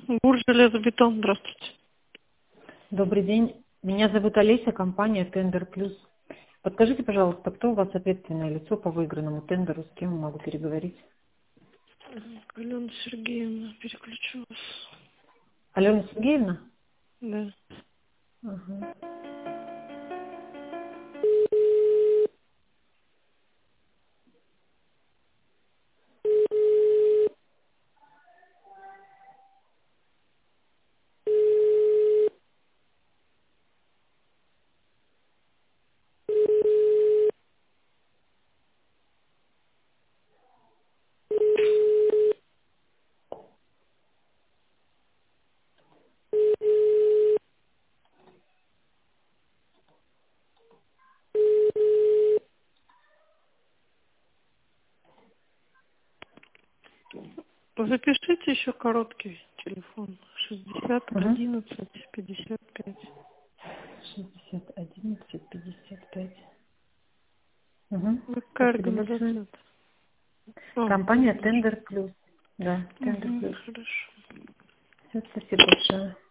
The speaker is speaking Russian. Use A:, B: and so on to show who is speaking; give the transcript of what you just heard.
A: Бурж железобетон, здравствуйте.
B: Добрый день. Меня зовут Олеся, компания Тендер Плюс. Подскажите, пожалуйста, кто у вас ответственное лицо по выигранному тендеру, с кем могу переговорить?
A: Алена Сергеевна, переключу вас.
B: Алена Сергеевна?
A: Да.
B: Ага.
A: Запишите еще короткий телефон. 60
B: Угу.
A: 11 55.
B: 60 11 55. Угу.
A: Вы какая
B: Спасибо большое.
A: организация? А,
B: Компания
A: Тендер.
B: Тендер Плюс. Да, Тендер Плюс.
A: Хорошо.
B: Все, спасибо большое.